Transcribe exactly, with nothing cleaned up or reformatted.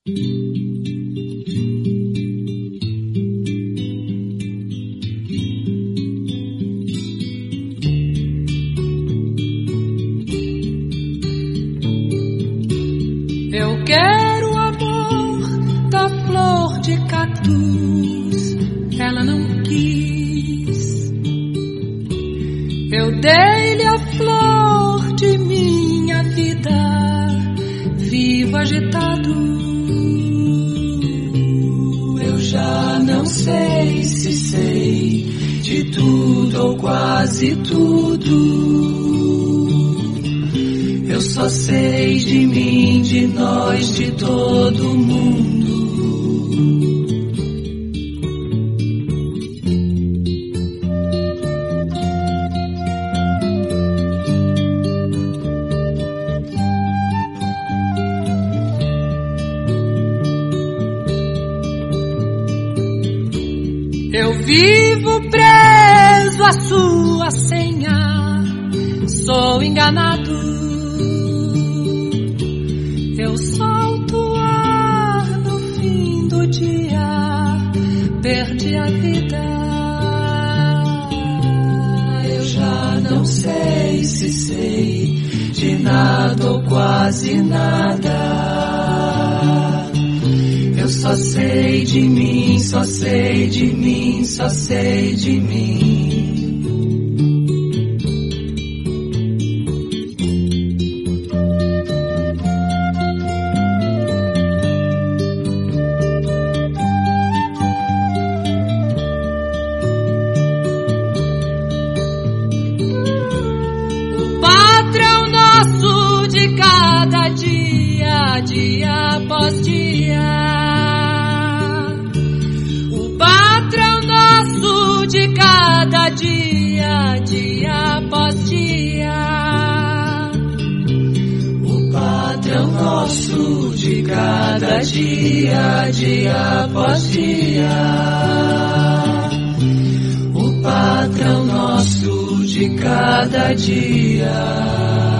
Eu quero o amor da flor de cactus, ela não quis. Eu dei-lhe a flor de minha vida, vivo agitado. Eu já não sei se sei de tudo ou quase tudo. Eu só sei de mim, de nós, de todo mundo. Eu vivo preso à sua senha, sou enganado. Eu solto o ar no fim do dia, perdi a vida. Eu já não sei se sei de nada ou quase nada. Eu só sei de mim, só sei de mim, só sei de mim. O patrão nosso de cada dia, dia após dia. De cada dia, dia após dia. O patrão nosso de cada dia, dia após dia. O patrão nosso de cada dia.